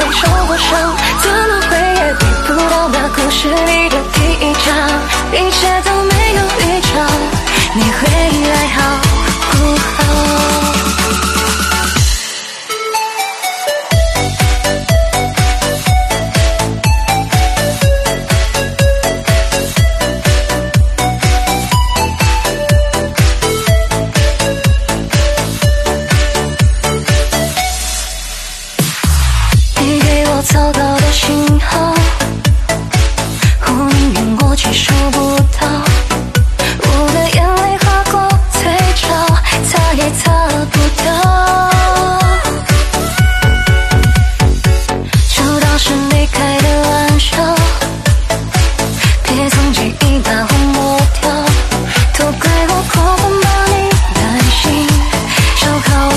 没受过伤，怎么回也回不到那故事里的第一章。一切都没有预兆，你会来好不好？糟糕的信号，我宁愿过去收不到，我的眼泪划过嘴角，擦也擦不掉。就当是你开的玩笑，别从记忆把我抹掉，都怪我过分把你担心消耗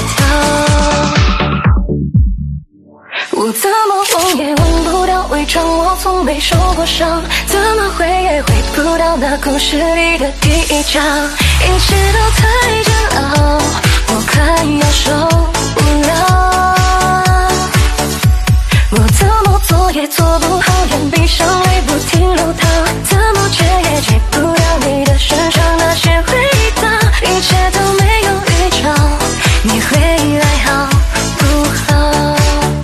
掉。我怎么忘也忘不掉伪装，我从没受过伤，怎么回也回不到那故事里的第一章。一切都太煎熬，我快要受不了。我怎么做也做不好，眼闭上泪不停流淌，怎么戒也戒不掉你的身上那些回荡。一切都没有预兆，你会来好不好？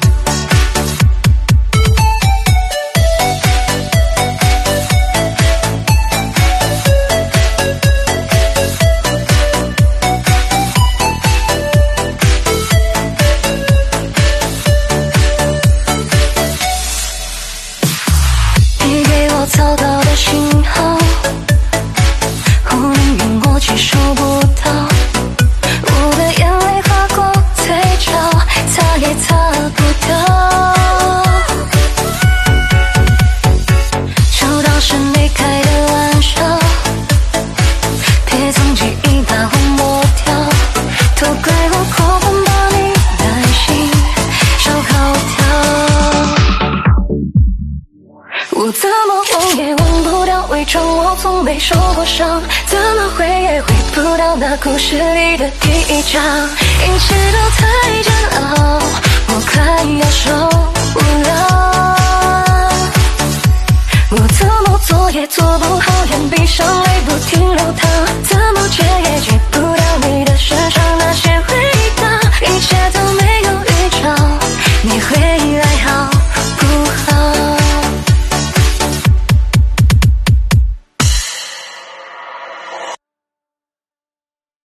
糟糕的信号，我宁愿过去收不到，我的眼泪划过嘴角，擦也擦不掉。就当是你开的玩笑，别从记忆把我抹掉，都怪我过分把你担心消耗掉。我怎么忘也忘不掉伪装，我从没受过伤，怎么回也回不到那故事里的第一章。一切都太煎熬，我快要受不了。我怎么做也做不好，眼闭上泪不停流淌，怎么戒也戒不掉你的身上那些